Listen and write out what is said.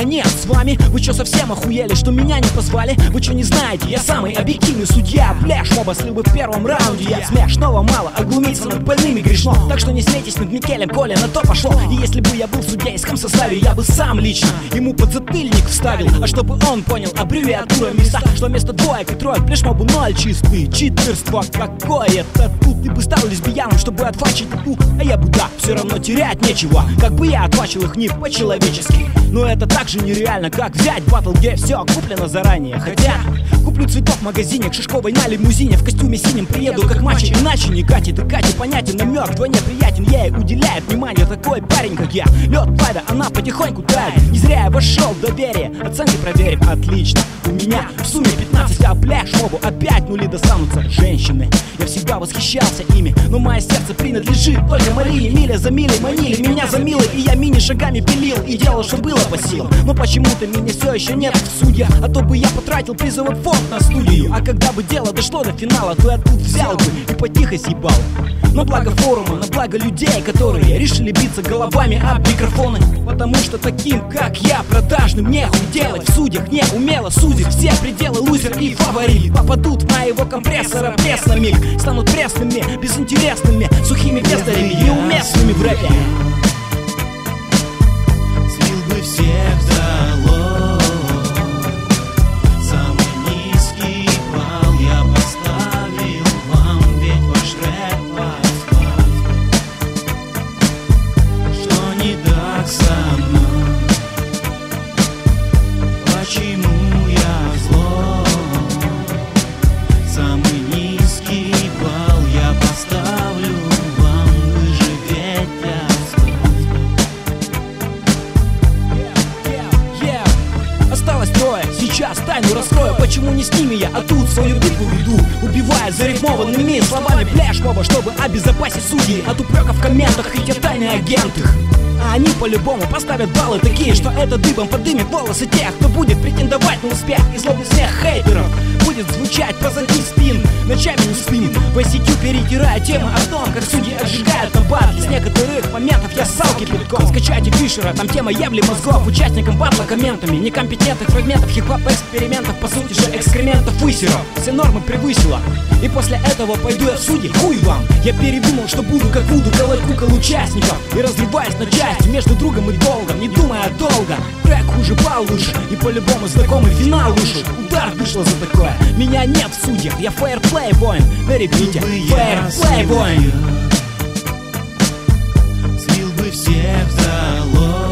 меня нет с вами. Вы чё, совсем охуели, что меня не позвали? Вы чё, не знаете, я самый объективный судья. Флешмоба слил бы в первом раунде. Я смешного мало, а глумиться над больными грешно. Так что не смейтесь над Микелем, коли на то пошло. И если бы я был в судейском составе, я бы сам лично ему подзатыльник вставил. А чтобы он понял аббревиатура места, что вместо двоек и троек флешмобу 0 чистый. Читерство какое-то тут. Ты бы стал лесбияном, чтобы отфачить тату. А я бы, да, все равно терять нечего. Как бы я отфачил их не по-человечески. Но это так же нереально, как взять батл, где все куплено заранее. Хотя куплю цветов в магазине, к Шишковой на лимузине, в костюме синем приеду как мачо, иначе не катит. И Кате понятен намек, вдвойне приятен. Ей уделяет внимание такой парень, как я. Лед плавя, она потихоньку тает. Не зря я вошел в доверие, оценки проверив, отлично. У меня в сумме 15, а флешмобу опять нули достанутся. Женщины, я всегда восхищался ими, но мое сердце принадлежит только Марине. Миля за милей манили меня за милой, и я мини-шагами пилил и делал, что было по силам. Но почему-то меня все еще нет в суде, а то бы я потратил призовый фонд на студию. А когда бы дело дошло до финала, то я тут взял бы и потихо съебал. На благо форума, на благо людей, которые решили биться головами об микрофоны. Потому что таким, как я, продажным нехуй делать. В судьях не умело судить все пределы, лузер и фаворит. Попадут в моего компрессора пресс на миг, станут пресными, безинтересными, сухими пестарями, неуместными в рэпе. Слил бы всех долой. Самый низкий балл я поставил вам, ведь ваш рэп подспать. Что не так со мной? Почему я злой? Самый низкий балл я поставлю вам, вы же ведь Осталось трое, сейчас тайну раскрою. Почему не с ними я, а тут свою битву веду, убивая зарифмованными словами флешмоба, чтобы обезопасить судьи от упреков в комментах, ведь я тайный агент их. А они по-любому поставят баллы такие, что это дыбом подымет волосы тех, кто будет претендовать на успех. И злобный смех хейтеров будет звучать позади спин. Ночами не спим, в ICQ перетирая темы о том, как судьи отжигают на батле. С некоторых моментов я ссал кипятком. Скачайте Фишера, там тема ебли мозгов. Участникам батла комментами некомпетентных фрагментов хип-хоп экспериментов, по сути же экскрементов высеров. Все нормы превысила, и после этого пойду я в суде, хуй вам. Я передумал, что буду как Вуду колоть кукол участников и разрываясь на части между другом и долгом, не думая долго. Трек хуже, бал лучше, и по-любому знакомый финал лучше. Удар вышло за такое, меня нет в судьях, я фейерплей воин. На репите, фейерплей воин. Слил бы всех долой.